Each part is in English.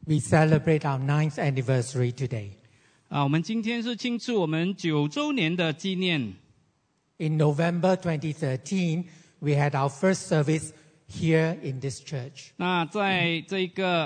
We celebrate our 9th anniversary today. 我们今天是庆祝我们9周年的纪念。 In November 2013, we had our first service here in this church. 那在这个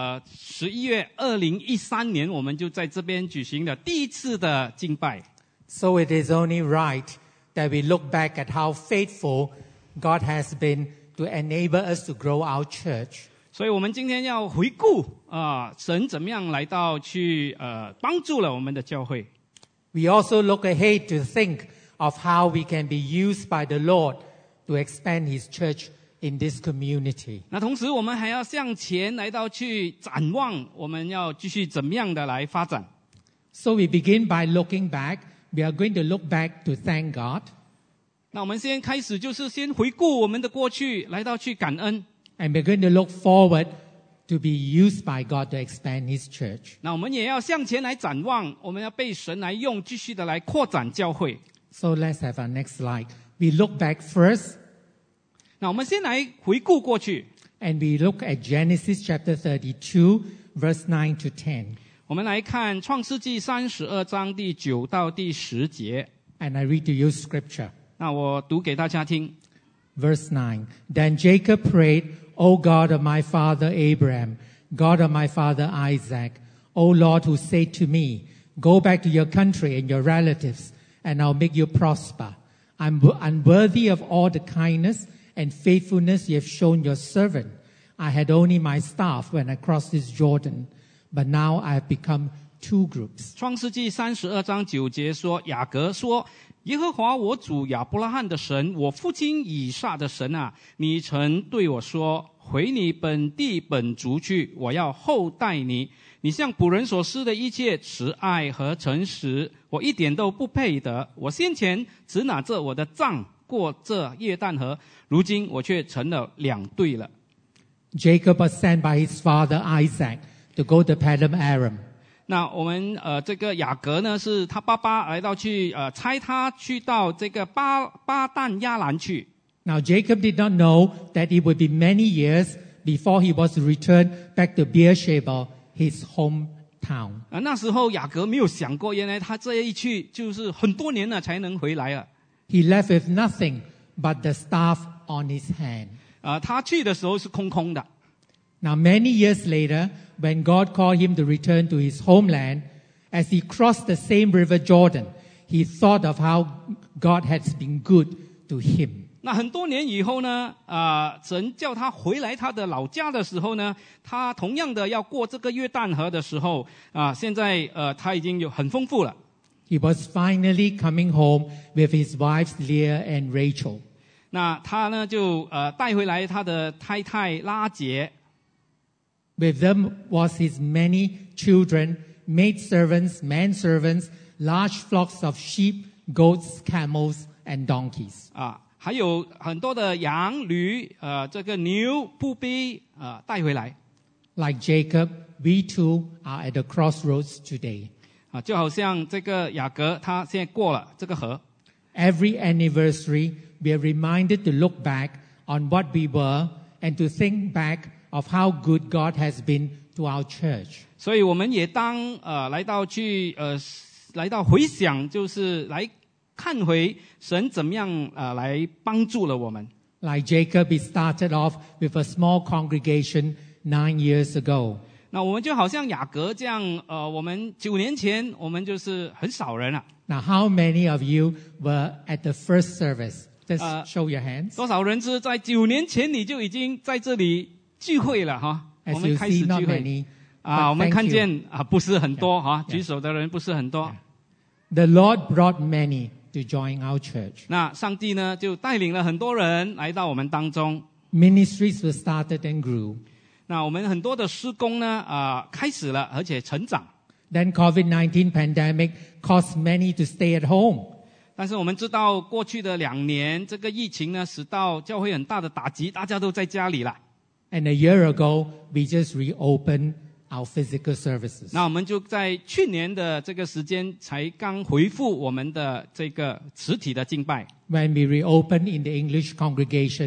11月2013年，我们就在这边举行了第一次的敬拜。 So it is only right that we look back at how faithful God has been to enable us to grow our church. 所以我们今天要回顾神怎么样来到去帮助了我们的教会。 We also look ahead to think of how we can be used by the Lord to expand His church in this community. 那同时我们还要向前来到去展望，我们要继续怎么样的来发展。 So we begin by looking back. We are going to look back to thank God. 那我们先开始就是先回顾我们的过去，来到去感恩。 And we're going to look forward to be used by God to expand His church. 那我们也要向前来展望，我们要被神来用，继续的来扩展教会。 So let's have our next slide. We look back first. 那我们先来回顾过去。 And we look at Genesis chapter 32, verse 9 to 10. 我们来看创世纪32章第9到第10节。 And I read to you scripture. 那我读给大家听。 Verse 9. Then Jacob prayed, O God of my father Abraham, God of my father Isaac, O Lord who said to me, Go back to your country and your relatives, and I'll make you prosper. I'm unworthy of all the kindness and faithfulness you have shown your servant. I had only my staff when I crossed this Jordan, but now I have become two groups. 创世纪32章9节说，雅各说，耶和华我主亚伯拉罕的神，我父亲以撒的神啊，你曾对我说，回你本地本族去，我要厚待你。你向仆人所施的一切慈爱和诚实，我一点都不配得。我先前只拿着我的杖过这约旦河，如今我却成了两队了。 Jacob was sent by his father Isaac to go to Padam Aram. 那我们这个雅各呢，是他爸爸来到去差他去到这个巴旦亚兰去。 Now Jacob did not know that it would be many years before he was to return back to Beersheba, his hometown. 那时候雅各没有想过，原来他这一去就是很多年了才能回来了。 He left with nothing but the staff on his hand. 他去的时候是空空的。 Now many years later, when God called him to return to his homeland, as he crossed the same river Jordan, he thought of how God has been good to him. 那很多年以后呢，神叫他回来他的老家的时候呢，他同样的要过这个约旦河的时候，现在他已经有很丰富了。 He was finally coming home with his wives Leah and Rachel. 那他呢就带回来他的太太拉结。 With them was his many children, maidservants, manservants, large flocks of sheep, goats, camels, and donkeys. 还有很多的羊、驴，这个牛、仆婢，带回来。 Like Jacob, we too are at the crossroads today. 就好像这个雅各，他现在过了这个河。 Every anniversary, we are reminded to look back on what we were and to think back of how good God has been to our church. 所以我们也当来到回想，就是来看回神怎么样来帮助了我们。 Like Jacob, he started off with a small congregation 9 years ago. 那我们就好像雅各这样，我们9年前我们就是很少人了。 Now, how many of you were at the first service? Just show your hands. 多少人是在9年前你就已经在这里聚会了哈？我们开始聚会我们看见不是很多哈，举手的人不是很多。 The Lord brought many to join our church. 那上帝呢就带领了很多人来到我们当中。 Ministries were started and grew. 那我们很多的事工呢开始了，而且成长。 Then COVID-19 pandemic caused many to stay at home. 但是我们知道过去的2年，这个疫情呢使到教会很大的打击，大家都在家里了。 And a year ago, we just reopened our physical services. 那我们就在去年的这个时间才刚恢复我们的这个实体的敬拜。 When we reopened in the English congregation,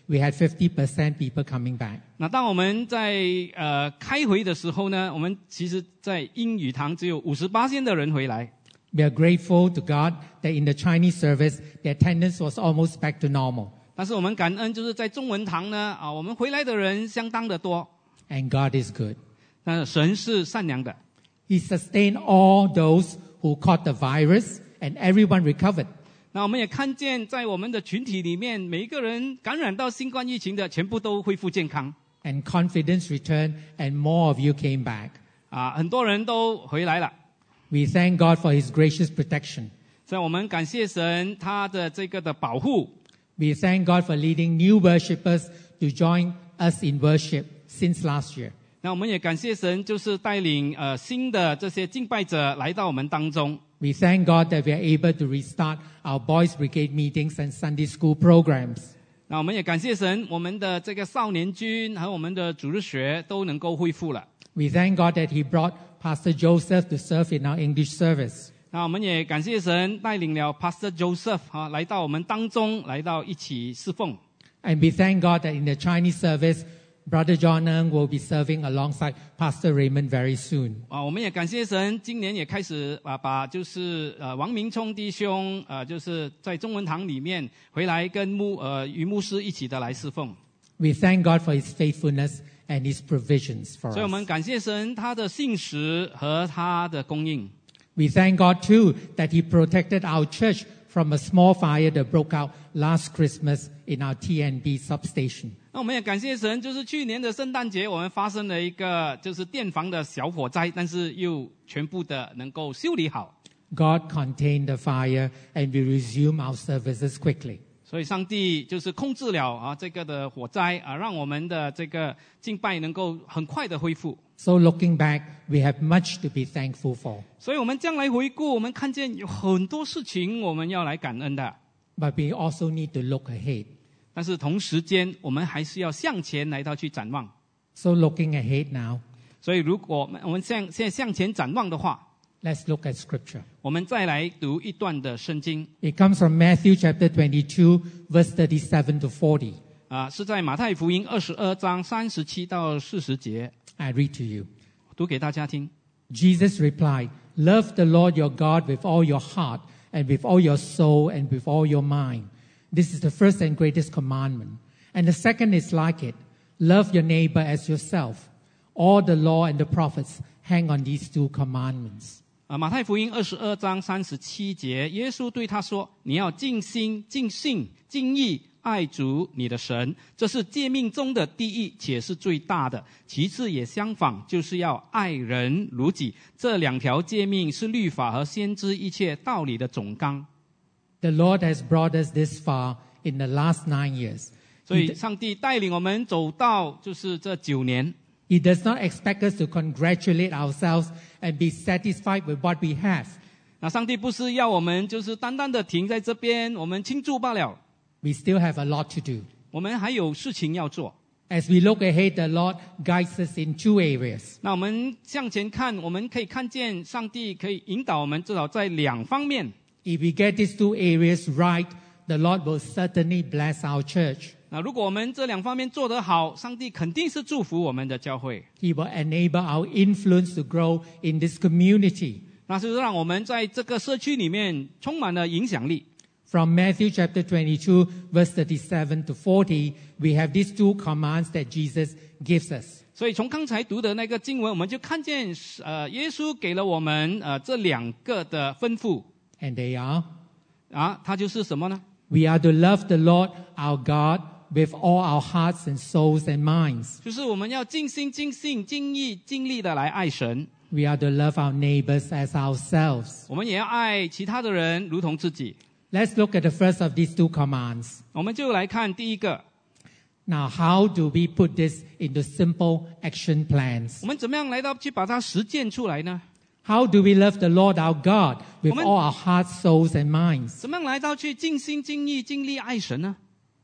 we had 50% people coming back. 那当我们在开会的时候呢，我们其实在英语堂只有58%的人回来。 We are grateful to God that in the Chinese service, the attendance was almost back to normal. 但是我们感恩，就是在中文堂呢，我们回来的人相当的多。 And God is good. 但是神是善良的， He sustained all those who caught the virus, and everyone recovered. 那我们也看见，在我们的群体里面，每一个人感染到新冠疫情的，全部都恢复健康。 And confidence returned, and more of you came back. 很多人都回来了。 We thank God for His gracious protection. 所以我们感谢神他的这个的保护。 We thank God for leading new worshippers to join us in worship since last year. 那我们也感谢神，就是带领新的这些敬拜者来到我们当中。 We thank God that we are able to restart our Boys Brigade meetings and Sunday school programs. 那我们也感谢神，我们的这个少年军和我们的主日学都能够恢复了。 We thank God that He brought Pastor Joseph to serve in our English service. 那我们也感谢神带领了 Pastor Joseph 来到我们当中，来到一起侍奉。 And we thank God that in the Chinese service, Brother John Ng will be serving alongside Pastor Raymond very soon. 我们也感谢神，今年也开始把就是王明聪弟兄就是在中文堂里面回来跟于牧师一起的来侍奉。 We thank God for His faithfulness and His provisions for 所以我们 us. 感谢神他的信实和他的供应。 We thank God too that He protected our church from a small fire that broke out last Christmas in our TNB substation. 那我们也感谢神，就是去年的圣诞节，我们发生了一个就是电房的小火灾，但是又全部的能够修理好。 God contained the fire and we resumed our services quickly. 所以上帝就是控制了这个的火灾让我们的这个敬拜能够很快的恢复。 So looking back, we have much to be thankful for. 所以我们将来回顾，我们看见有很多事情我们要来感恩的。 But we also need to look ahead. 但是同时间，我们还是要向前来到去展望。 So looking ahead now, 所以如果我们现在向前展望的话， let's look at Scripture. 我们再来读一段的圣经。 It comes from Matthew chapter 22, verse 37 to 40. 是在马太福音22章37到40节。 I read to you. 读给大家听。 Jesus replied, "Love the Lord your God with all your heart and with all your soul and with all your mind. This is the first and greatest commandment. And the second is like it. Love your neighbor as yourself. All the law and the prophets hang on these two commandments." 马太福音22章37节，耶稣对他说：“你要尽心、尽性、尽意爱主你的神，这是诫命中的第一，且是最大的。其次也相仿，就是要爱人如己。这两条诫命是律法和先知一切道理的总纲。” The Lord has brought us this far in the last 9 years. 所以上帝带领我们走到就是这9年。 He does not expect us to congratulate ourselves and be satisfied with what we have. 那上帝不是要我们就是单单的停在这边，我们庆祝罢了。 We still have a lot to do. 我们还有事情要做。 As we look ahead, the Lord guides us in 2 areas. 那我们向前看，我们可以看见上帝可以引导我们，至少在2方面。 If we get these 2 areas right, the Lord will certainly bless our church. 那如果我们这2方面做得好，上帝肯定是祝福我们的教会。 He will enable our influence to grow in this community. 那是让我们在这个社区里面充满了影响力。 From Matthew chapter 22, verse 37 to 40, we have these 2 commands that Jesus gives us. 所以从刚才读的那个经文，我们就看见耶稣给了我们这2个的吩咐。 And they are, 它就是什么呢？ we are to love the Lord our God with all our hearts and souls and minds. 就是我们要尽心、尽性、尽意、尽力的来爱神。 We are to love our neighbors as ourselves. 我们也要爱其他的人如同自己。 Let's look at the first of these 2 commands. 我们就来看第一个。 Now, how do we put this into simple action plans? 我们怎么样来到去把它实践出来呢？ How do we love the Lord our God with 我们 all our hearts, souls, and minds? 怎么样来到去尽心尽意尽力爱神呢？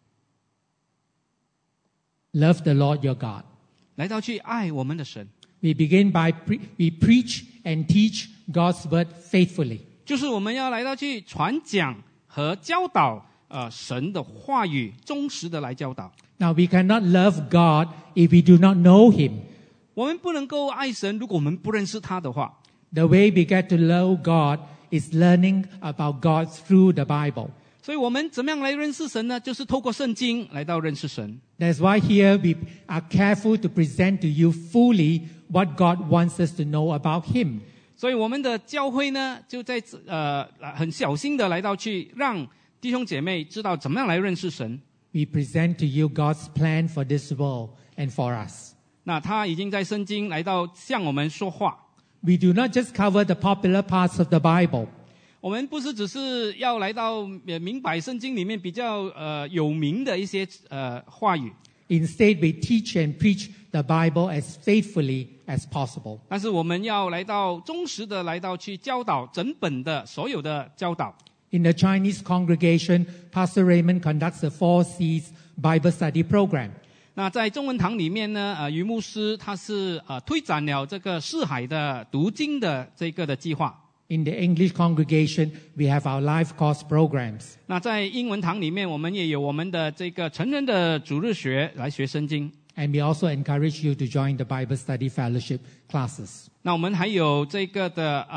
Love the Lord your God. 来到去爱我们的神， We begin by we preach and teach God's word faithfully. 就是我们要来到去传讲和教导神的话语，忠实的来教导。 Now, we cannot love God if we do not know Him. 我们不能够爱神，如果我们不认识他的话。 The way we get to know God is learning about God through the Bible. 所以我们怎么样来认识神呢？就是透过圣经来到认识神。 That's why here we are careful to present to you fully what God wants us to know about Him. 所以我们的教会呢，就在很小心的来到去让弟兄姐妹知道怎么样来认识神。 We present to you God's plan for this world and for us. 那他已经在圣经来到向我们说话。 We do not just cover the popular parts of the Bible. 我们不是只是要来到明白圣经里面比较有名的一些话语。 Instead, we teach and preach the Bible as faithfully as possible. 但是我们要来到忠实的来到去教导整本的所有的教导。 In the Chinese congregation, Pastor Raymond conducts a 4C's Bible study program. 那在中文堂里面呢，于牧师他是推展了这个四海的读经的这个的计划。 In the English congregation, we have our life course programs. 那在英文堂里面，我们也有我们的这个成人的主日学来学圣经。 And we also encourage you to join the Bible study fellowship classes. 那我们还有这个的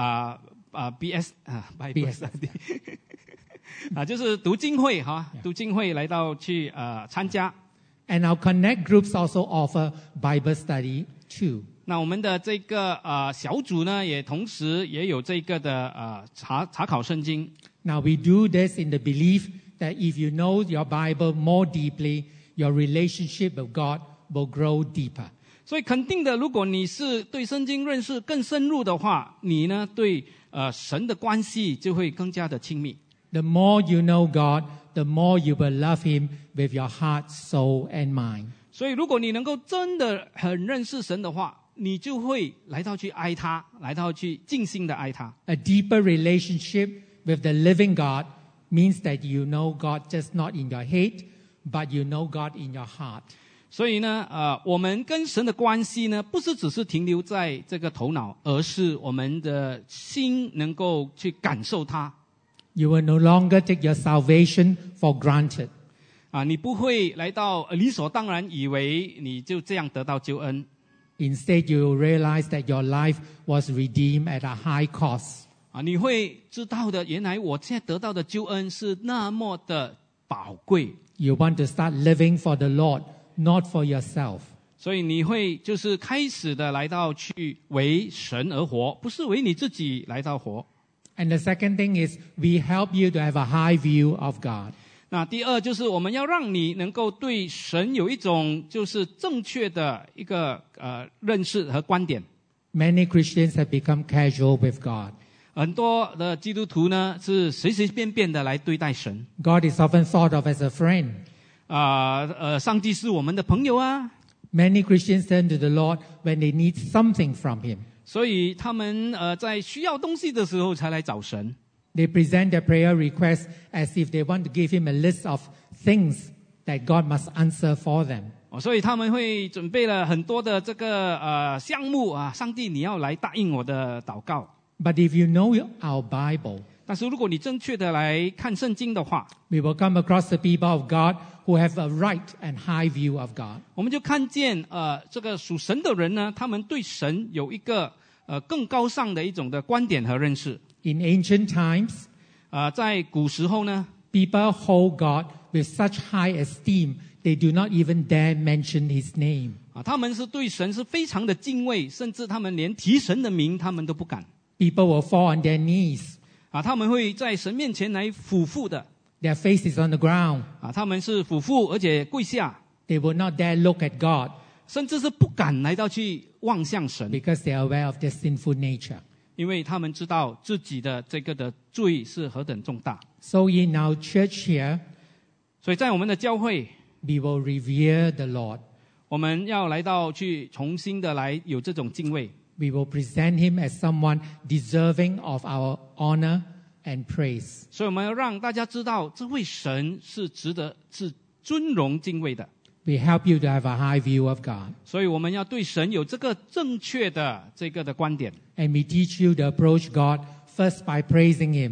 BS Bible study 就是读经会哈，读经会来到去参加。 And our connect groups also offer Bible study too. 那我们的这个小组呢，也同时也有这个的查考圣经。 Now we do this in the belief that if you know your Bible more deeply, your relationship with God will grow deeper. 所以肯定的，如果你是对圣经认识更深入的话，你呢对神的关系就会更加的亲密。 The more you know God, the more you will love Him with your heart, soul, and mind. 所以如果你能够真的很认识神的话，你就会来到去爱他，来到去尽心的爱他。 A deeper relationship with the living God means that you know God just not in your head, but you know God in your heart. 所以呢，我们跟神的关系呢，不是只是停留在这个头脑，而是我们的心能够去感受它。 You will no longer take your salvation for granted. 你不会来到理所当然以为你就这样得到救恩。 Instead, you will realize that your life was redeemed at a high cost. 你会知道的，原来我现在得到的救恩是那么的宝贵。 You want to start living for the Lord, not for yourself. 所以你会就是开始的来到去为神而活，不是为你自己来到活。 And the second thing is we help you to have a high view of God. 那第二就是我们要让你能够对神有一种就是正确的一个认识和观点。 Many Christians have become casual with God. 很多的基督徒呢是随随便便的来对待神。 God is often thought of as a friend. 上帝是我们的朋友啊。 Many Christians turn to the Lord when they need something from Him. 所以他们在需要东西的时候才来找神。 They present their prayer requests as if they want to give Him a list of things that God must answer for them. 所以他们会准备了很多的这个项目啊，上帝你要来答应我的祷告。 But if you know our Bible, 但是如果你正确的来看圣经的话， we will come across the people of God who have a right and high view of God. 我们就看见这个属神的人呢，他们对神有一个更高尚的一种的观点和认识。 In ancient times, 在古时候呢， people hold God with such high esteem, they do not even dare mention His name. 他们是对神是非常的敬畏，甚至他们连提神的名他们都不敢。 People will fall on their knees. 他们会在神面前来俯伏的。 Their face is on the ground. 他们是俯伏而且跪下， They will not dare look at God 甚至是不敢来到去望向神， because they are aware of their sinful nature. 因为他们知道自己的这个的罪是何等重大。 So in our church here, 所以在我们的教会， we will revere the Lord. 我们要来到去重新的来有这种敬畏。 We will present Him as someone deserving of our honor and praise. 所以我们要让大家知道，这位神是值得是尊荣敬畏的。 We help you to have a high view of God. 所以我们要对神有这个正确的这个的观点。 And we teach you to approach God first by praising Him.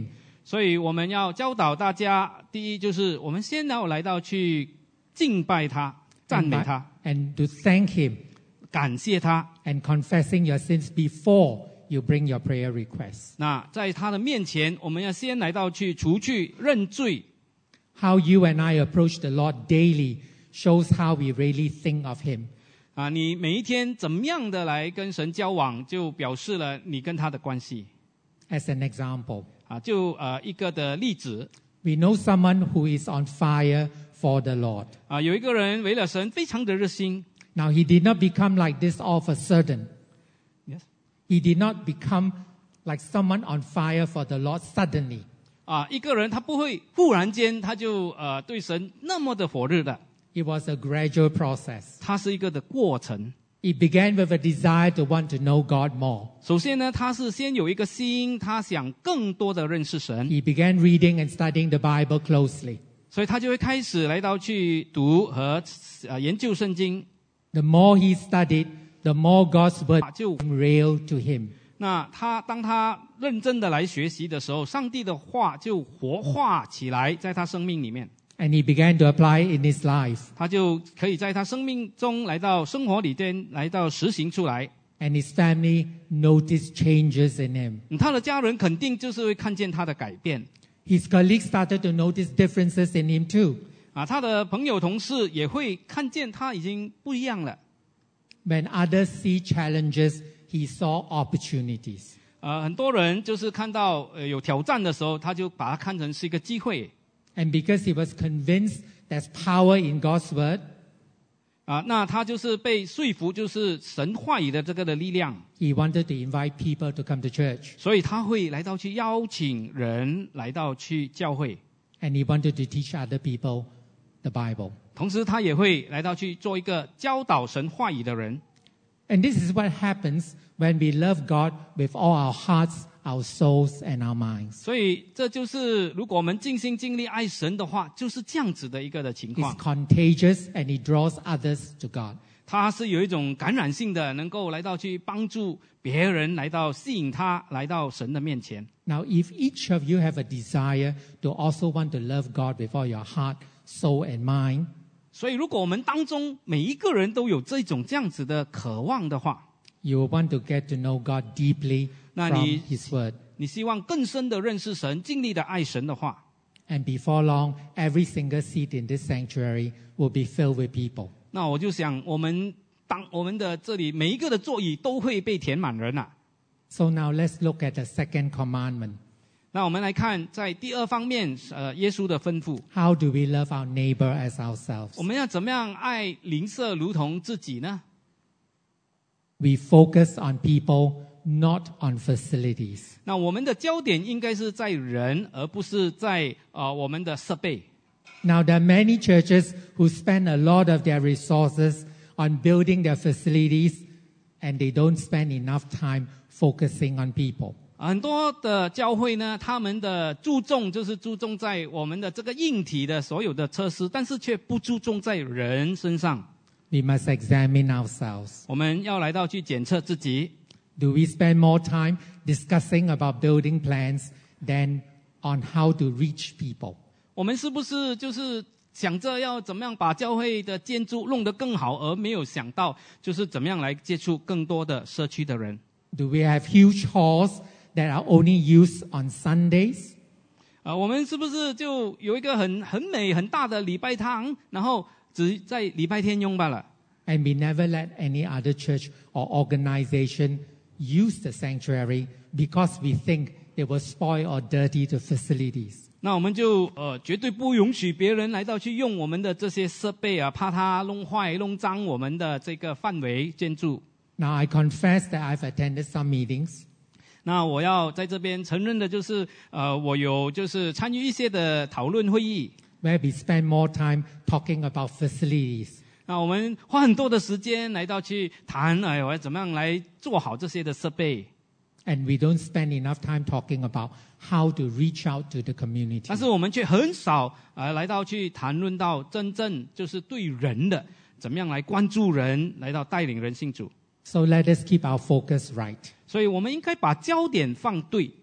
所以我们要教导大家，第一就是我们先要来到去敬拜他、赞美他， and to thank Him 感谢他。 and confessing your sins before you bring your prayer requests. 那在他的面前，我们要先来到去除去认罪。 How you and I approach the Lord daily shows how we really think of Him. 你每一天怎么样的来跟神交往，就表示了你跟他的关系。 As an example, 就一个的例子。 we know someone who is on fire for the Lord. 有一个人为了神非常的热心。 Now, he did not become like this all of a sudden. Yes. He did not become like someone on fire for the Lord suddenly. 一个人他不会忽然间他就对神那么的火热的， It was a gradual process. 它是一个的过程。 It began with a desire to want to know God more. 首先呢，他是先有一个心，他想更多的认识神， He began reading and studying the Bible closely. 所以他就会开始来到去读和研究圣经。 The more he studied, the more God's word 就 became real to him. 那当他认真的来学习的时候，上帝的话就活化起来，在他生命里面， And he began to apply it in his life. 他就可以在他生命中来到生活里边来到实行出来。 And his family noticed changes in him. 他的家人肯定就是会看见他的改变。 His colleagues started to notice differences in him too. 他的朋友同事也会看见他已经不一样了。 When others see challenges, he saw opportunities. 很多人就是看到有挑战的时候，他就把它看成是一个机会。 And because he was convinced there's power in God's word, 那他就是被说服，就是神话语的这个的力量， he wanted to invite people to come to church. 所以他会来到去邀请人来到去教会， And he wanted to teach other people the Bible. 同时他也会来到去做一个教导神话语的人。 And this is what happens when we love God with all our hearts, our souls, and our minds. 所以这就是如果我们尽心尽力爱神的话，就是这样子的一个的情 It's 况。 contagious and it draws others to God. 它是有一种感染性的，能够来到去帮助别人，来到吸引他来到神的面前。 Now, if each of you have a desire to also want to love God with all your heart, soul, and mind, 所以如果我们当中每一个人都有这样子的渴望的话， you will want to get to know God deeply 那 from 你 His Word. 你希望更深的认识神，尽力的爱神的话， And before long, every single seat in this sanctuary will be filled with people. 那我就想，我们的这里每一个的座椅都会被填满人啊。 So now let's look at the second commandment. 那我们来看，在第二方面，耶稣的吩咐， How do we love our neighbor as ourselves? 我们要怎么样爱邻舍如同自己呢？ We focus on people, not on facilities. 那我们的焦点应该是在人，而不是在我们的设备。 Now, there are many churches who spend a lot of their resources on building their facilities, and they don't spend enough time focusing on people. 很多的教会呢，他们的注重就是注重在我们的这个硬体的所有的设施，但是却不注重在人身上。 We must examine ourselves. 我们要来到去检测自己， Do we spend more time discussing about building plans than on how to reach people? 我们是不是就是想着要怎么样把教会的建筑弄得更好，而没有想到就是怎么样来接触更多的社区的人？ Do we have huge halls that are only used on Sundays? 我们是不是就有一个很美很大的礼拜堂，然后只在礼拜天用罢了？ And we never let any other church or organization use the sanctuary because we think they will spoil or dirty the facilities. 那我们就绝对不允许别人来到去用我们的这些设备啊，怕它弄坏弄脏我们的这个范围建筑。 Now, I confess that I've attended some meetings 那我要在这边承认的就是，我有就是参与一些的讨论会议。 where we spend more time talking about facilities. 那我们花很多的时间来到去谈，我要怎么样来做好这些的设备。 And we don't spend enough time talking about how to reach out to the community. 但是我们却很少来到去谈论到真正就是对人的怎么样来关注人，来到带领人信主。 So let us keep our focus right. 所以我们应该把焦点放对。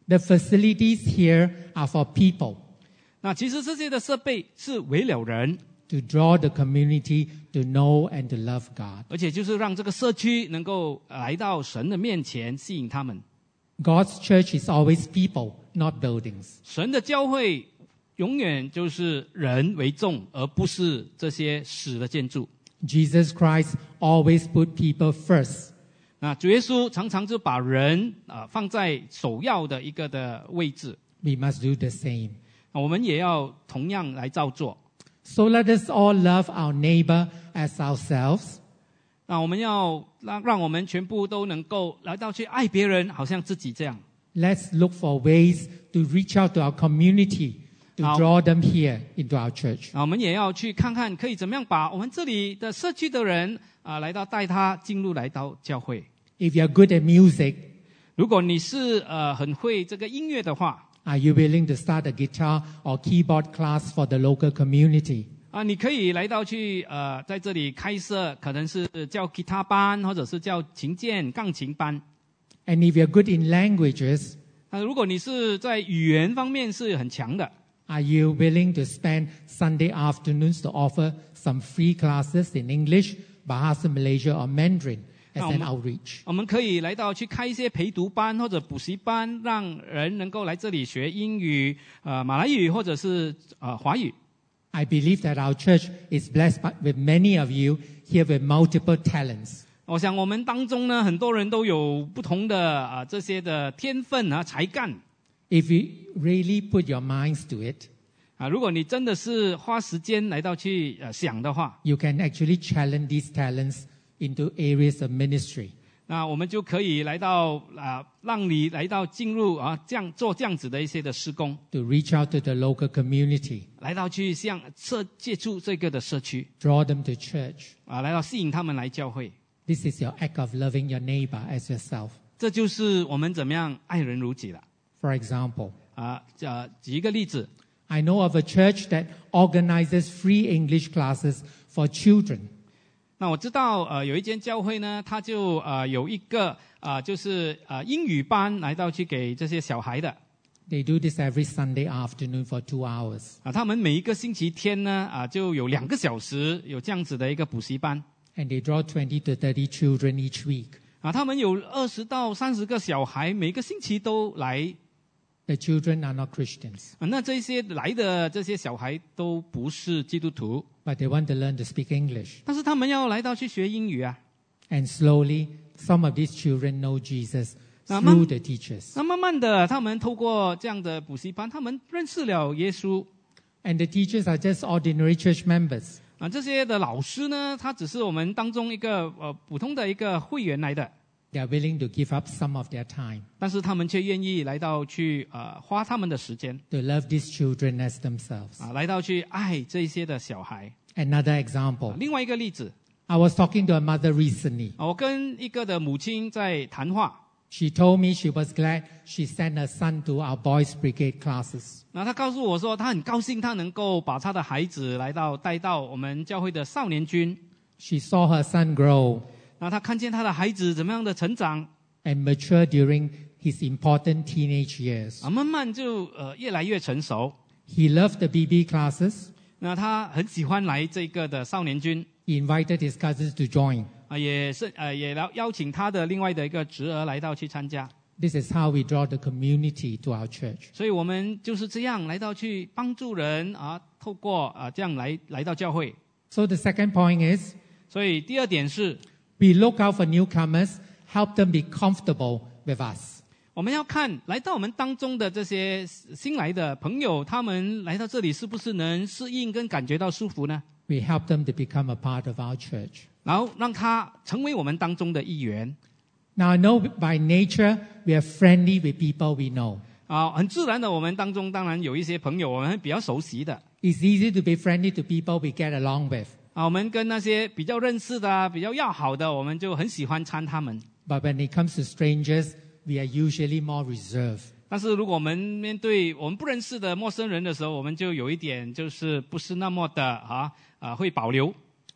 The facilities here are for people 那其实这些的设备是为了人， to draw the community to know and to love God. 而且就是让这个社区能够来到神的面前，吸引他们。 God's church is always people, not buildings. 神的教会永远就是人为重，而不是这些死的建筑。 Jesus Christ always put people first. 那主耶稣常常就把人放在首要的一个的位置， We must do the same. 我们也要同样来照做。 So let us all love our neighbor as ourselves. 那我们要让我们全部都能够来到去爱别人，好像自己这样。 Let's look for ways to reach out to our community, to Now- draw them here into our church. 我们也要去看看可以怎么样把我们这里的社区的人来到带他进入来到教会。 If you're good at music, 如果你是很会这个音乐的话， are you willing to start a guitar or keyboard class for the local community? 你可以来到去在这里开设，可能是叫吉他班，或者是叫琴键、钢琴班。 And if you're good in languages, 那如果你是在语言方面是很强的， are you willing to spend Sunday afternoons to offer some free classes in English, Bahasa Malaysia or Mandarin as an outreach? 我们可以来到去开一些陪读班或者补习班，让人能够来这里学英语、马来语或者是华语。 I believe that our church is blessed with many of you here with multiple talents. 我想我们当中呢，很多人都有不同的这些的天分才干。 If you really put your minds to it, 如果你真的是花时间来到去想的话， you can actually challenge these talents into areas of ministry. 那我们就可以来到让你来到进入这样做这样子的一些的施工， To reach out to the local community, 来到去向接触这个的社区 draw them to church. 来到吸引他们来教会。 This is your act of loving your neighbor as yourself. 这就是我们怎么样爱人如己了。 For example, 举一个例子， I know of a church that organizes free English classes for children. 那我知道有一间教会呢，它就有一个就是英语班来到去给这些小孩的。 They do this every Sunday afternoon for 2 hours. 他们每一个星期天呢就有2个小时有这样子的一个补习班。 And they draw 20 to 30 children each week. 他们有20到30个小孩，每个星期都来。 The children are not Christians, 那这些来的这些小孩都不是基督徒， but they want to learn to speak English. 但是他们要来到去学英语 And slowly, some of these children know Jesus Now, through the teachers. 那慢慢的，他们透过这样的补习班，他们认识了耶稣。 And the teachers are just ordinary church members. 这些的老师呢，他只是我们当中一个普通的一个会员来的， They are willing to give up some of their time 但是他们却愿意来到去花他们的时间 to love these children as themselves. 来到去爱这些的小孩。 Another example. 另外一个例子， I was talking to a mother recently. 我跟一个的母亲在谈话， She told me she was glad she sent her son to our boys' brigade classes. 那她告诉我说，她很高兴，她能够把她的孩子带到我们教会的少年军。 She saw her son grow 那她看见她的孩子怎么样的成长 and mature during his important teenage years. 慢慢就越来越成熟。 He loved the BB classes. 那他很喜欢来这个的少年军， He invited his cousins to join. 也邀请他的另外的一个侄儿来到去参加。 This is how we draw the community to our church. 所以我们就是这样来到去帮助人透过这样来到教会。 So the second point is 所以第二点是， we look out for newcomers, help them be comfortable with us. 我们要看来到我们当中的这些新来的朋友，他们来到这里是不是能适应跟感觉到舒服呢？ We help them to become a part of our church. 然后让他成为我们当中的一员。 Now I know by nature we are friendly with people we know. 很自然的，我们当中当然有一些朋友我们比较熟悉的。 It's easy to be friendly to people we get along with. 我们跟那些比较认识的、比较要好的，我们就很喜欢参他们。 But when it comes to strangers, we are usually more reserved. 但是如果我们面对我们不认识的陌生人的时候，我们就有一点就是不是那么的会保留。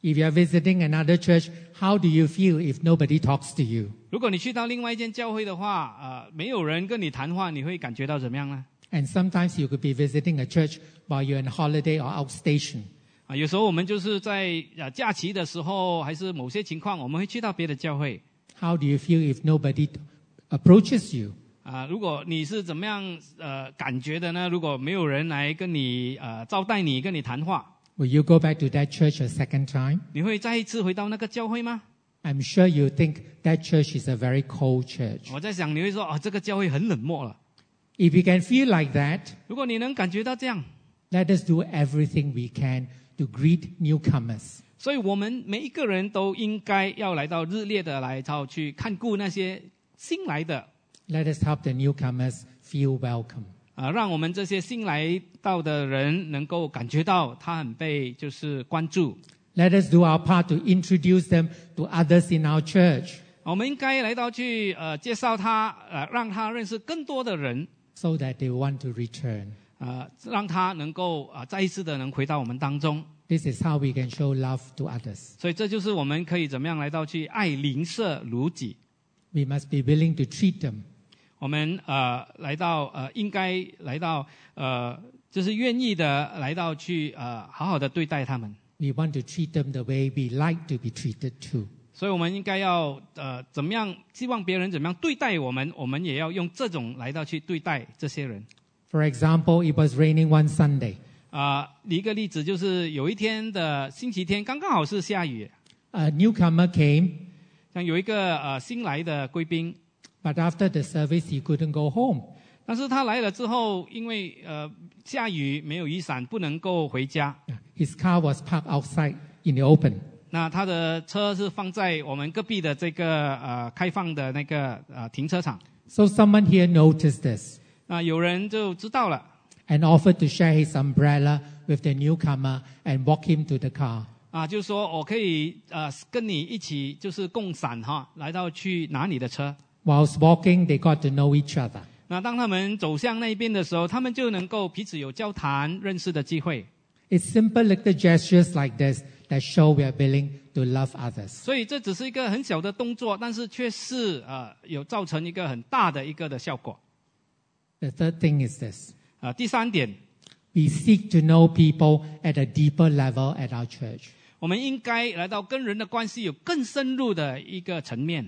If you are visiting another church, how do you feel if nobody talks to you? 如果你去到另外一间教会的话，没有人跟你谈话，你会感觉到怎么样呢？ And sometimes you could be visiting a church while you're on holiday or outstation. 有时候我们就是在假期的时候，还是某些情况，我们会去到别的教会。 How do you feel if nobody approaches you? 如果你是怎么样感觉的呢？如果没有人来跟你招待你，跟你谈话， Will you go back to that church a second time? 你会再一次回到那个教会吗？ I'm sure you think that church is a very cold church. 我在想你会说这个教会很冷漠了。 If you can feel like that, 如果你能感觉到这样， let us do everything we can to greet newcomers. 所以我们每一个人都应该要来到日烈的来到去看顾那些新来的。 Let us help the newcomers feel welcome. 让我们这些新来到的人能够感觉到他很被就是关注。 Let us do our part to introduce them to others in our church 我们应该来到去介绍他，让他认识更多的人， so that they want to return. 让他能够再一次的能回到我们当中。 This is how we can show love to others. 所以这就是我们可以怎么样来到去爱邻舍如己。 We must be willing to treat them. 我们来到应该来到就是愿意的来到去好好的对待他们。 We want to treat them the way we like to be treated too. 所以我们应该要怎么样？希望别人怎么样对待我们，我们也要用这种来到去对待这些人。 For example, it was raining one Sunday. 一个例子就是有一天的星期天，刚刚好是下雨。 A newcomer came, 像有一个新来的贵宾， but after the service he couldn't go home. 但是他来了之后，因为下雨没有雨伞，不能够回家。 His car was parked outside in the open. 那他的车是放在我们隔壁的这个开放的那个停车场。 So someone here noticed this 那有人就知道了， and offered to share his umbrella with the newcomer and walk him to the car. 就说我可以跟你一起就是共伞哈，来到去拿你的车。 Whilst walking, they got to know each other. 那当他们走向那边的时候，他们就能够彼此有交谈、认识的机会。 It's simple little gestures like this that show we are willing to love others. 所以这只是一个很小的动作，但是却是有造成一个很大的一个的效果。 The third thing is this. 第三点， We seek to know people at a deeper level at our church. 我们应该来到跟人的关系有更深入的一个层面。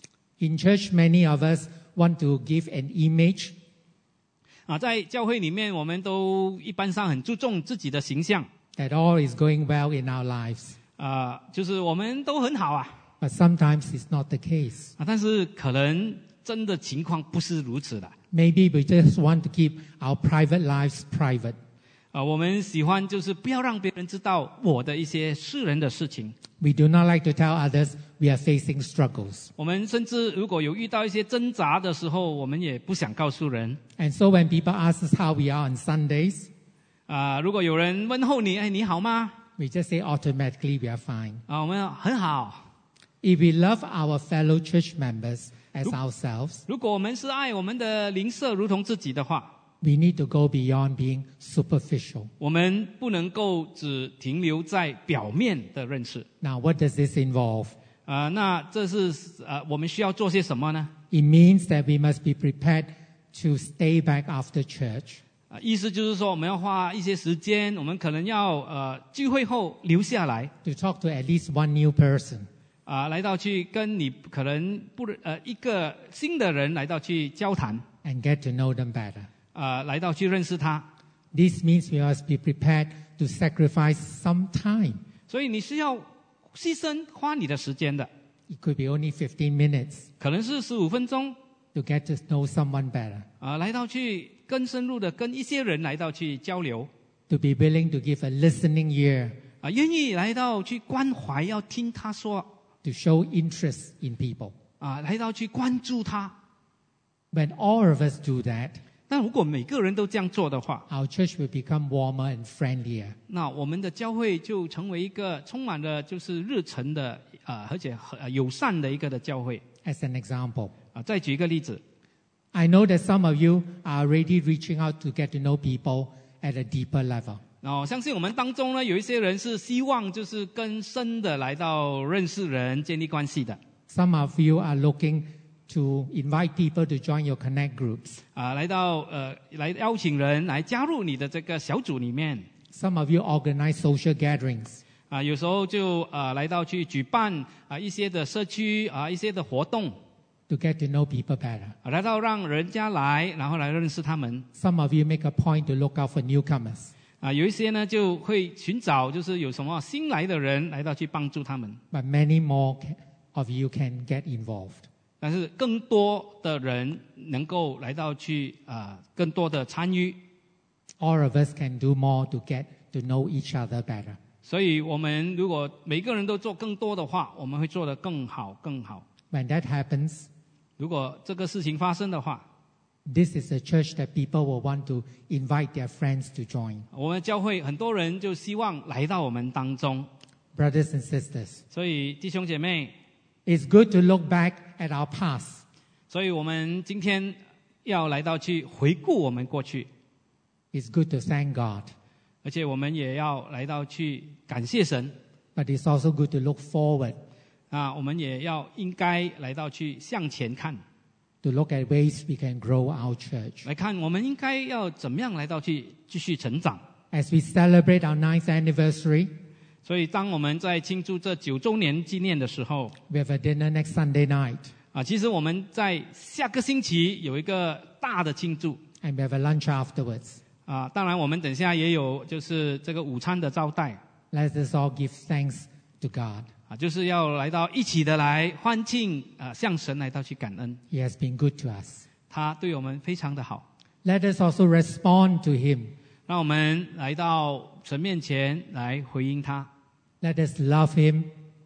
In church, many of us want to give an image 在教会里面，我们都一般上很注重自己的形象， that all is going well in our lives. 就是我们都很好 But sometimes it's not the case. 但是可能真的情况不是如此的。 Maybe we just want to keep our private lives private. 我们喜欢就是不要让别人知道我的一些私人的事情。 We do not like to tell others we are facing struggles. 我们甚至如果有遇到一些挣扎的时候，我们也不想告诉人。 And so when people ask us how we are on Sundays, 如果有人问候你，你好吗？ we just say automatically we are fine. 我们很好。 If we love our fellow church members as ourselves, 如果我们是爱我们的邻舍如同自己的话， we need to go beyond being superficial. 我们不能够只停留在表面的认识。 Now, what does this involve? 那这是我们需要做些什么呢？ It means that we must be prepared to stay back after church. 意思就是说，我们要花一些时间，我们可能要聚会后留下来， To talk to at least one new person. 来到去跟你可能一个新的人来到去交谈， And get to know them better. 来到去认识他。 This means we must be prepared to sacrifice some time. 所以你是要牺牲花你的时间的， It could be only 15 minutes 可能是15分钟， to get to know someone better. 来到去更深入的跟一些人来到去交流， To be willing to give a listening ear. 愿意来到去关怀，要听他说， To show interest in people. 来到去关注他。 When all of us do that, 但如果每个人都这样做的话， our church will become warmer and friendlier. 那我们的教会就成为一个充满了就是热忱的而且友善的一个的教会。 As an example, 再举一个例子， I know that some of you are already reaching out to get to know people at a deeper level. 然后相信我们当中呢，有一些人是希望就是更深的来到认识人、建立关系的。 Some of you are looking to invite people to join your connect groups. 来邀请人来加入你的这个小组里面。 Some of you organize social gatherings. 有时候就来到去举办一些的社区一些的活动。 To get to know people better. 来到让人家来，然后来认识他们。 Some of you make a point to look out for newcomers. 有一些呢就会寻找，就是有什么新来的人来到去帮助他们。 But many more of you can get involved. 但是更多的人能够来到去更多的参与。 All of us can do more to get to know each other better. 所以我们如果每个人都做更多的话，我们会做得更好更好。 When that happens, 如果这个事情发生的话， this is a church that people will want to invite their friends to join. 我们教会很多人就希望来到我们当中。 Brothers and sisters, 所以弟兄姐妹， it's good to look back at our past. 所以我们今天要来到去回顾我们过去。 It's good to thank God. 而且我们也要来到去感谢神。 But it's also good to look forward. 我们也应该来到去向前看。 To look at ways we can grow our church. 来看我们应该要怎么样来到去继续成长。 As we celebrate our 9th anniversary, 所以当我们在庆祝这9周年纪念的时候， we have a dinner next Sunday night. 其实我们在下个星期有一个大的庆祝。 And we have a lunch afterwards. 当然我们等下也有就是这个午餐的招待。 Let us all give thanks to God. 就是要来到一起的来欢庆向神来到去感恩。 He has been good to us. 他对我们非常的好。 Let us also respond to Him. 让我们来到神面前来回应他。 Let us love Him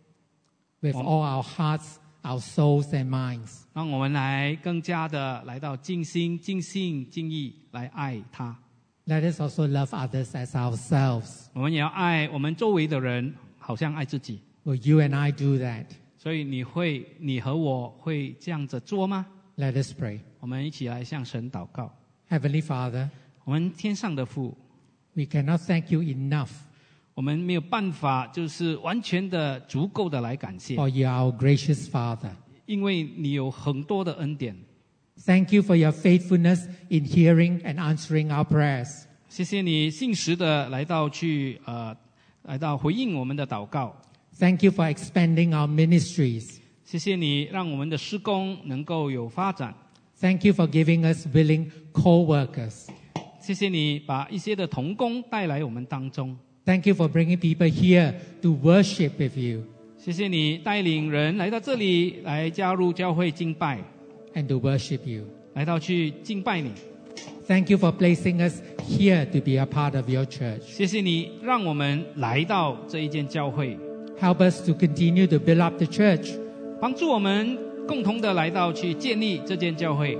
with all our hearts, our souls and minds. 让我们来更加的来到尽心、尽性、尽意来爱他。 Let us also love others as ourselves. 我们也要爱我们周围的人，好像爱自己。 Will you and I do that? 所以你和我会这样子做吗？ Let us pray. 我们一起来向神祷告。 Heavenly Father, 我们天上的父， we cannot thank you enough 我们没有办法就是完全的足够的来感谢， for you are our gracious Father. 因为你有很多的恩典。 Thank you for your faithfulness in hearing and answering our prayers. 谢谢你信实的来到回应我们的祷告。 Thank you for expanding our ministries. 谢谢你让我们的事工能够有发展。 Thank you for giving us willing co-workers. 谢谢你把一些的同工带来我们当中。 Thank you for bringing people here to worship with you 谢谢你带领人来到这里来加入教会敬拜， and to worship you. 来到去敬拜你。 Thank you for placing us here to be a part of your church. 谢谢你让我们来到这一间教会， Help us to continue to build up the church 帮助我们共同的来到去建立这间教会，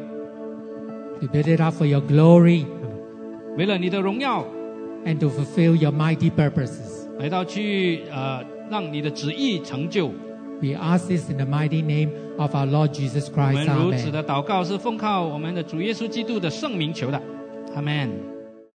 to build it up for your glory 为了你的荣耀， and to fulfill your mighty purposes. 来到去让你的旨意成就。 We ask this in the mighty name of our Lord Jesus 我 Christ. 们如此 Amen. 的祷告是奉靠我们的主耶稣基督的圣名求的，阿门。